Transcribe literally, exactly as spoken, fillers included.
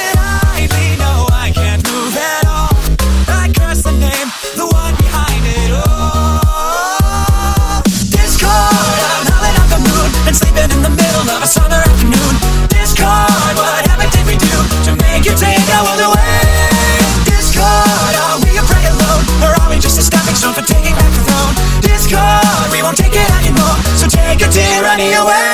it idly, no, I can't move at all. I curse the name, the one behind it all. Discord, I'm howling at the moon and sleeping in the middle of a summer afternoon. Discord, what happened did we do to make you take our world away? Discord, are we a prey alone, or are we just a stepping stone for taking back the throne? Discord, we won't take it anymore, so take your tyranny away.